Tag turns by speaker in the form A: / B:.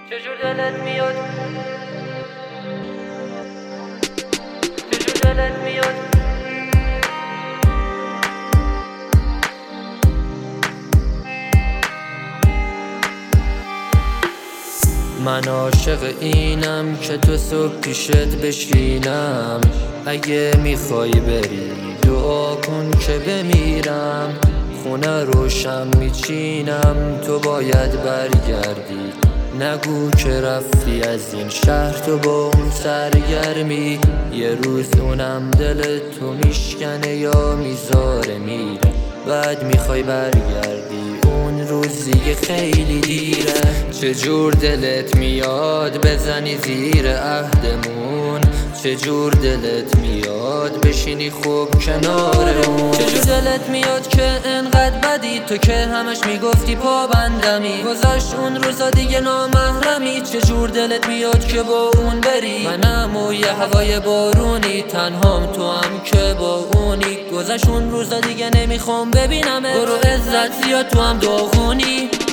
A: چجور دلت میاد چجور دلت میاد من عاشق اینم که تو صبح پیشت بشینم. اگه میخوای بری دعا کن که بمیرم. خونه روشن میچینم تو باید برگردی. نگو که رفتی از این شهر تو با اون سرگرمی. یه روز اونم دل تو میشکنه یا میذاره میره. بعد میخوای برگردی اون روز دیگه خیلی دیره. چجور دلت میاد بزنی زیر عهدمون. چجور دلت میاد بشینی خوب کنار اون. چجور دلت میاد که انقدر بدی تو که همش میگفتی پابندمی. گذاشت اون روزا دیگه نامحرمی. چجور دلت میاد که با اون بری. منم و یه هوای بارونی تنهام تو هم که با اونی. گذاشت اون روزا دیگه نمیخوام ببینمه. برو عزت زیاد تو هم داغونی.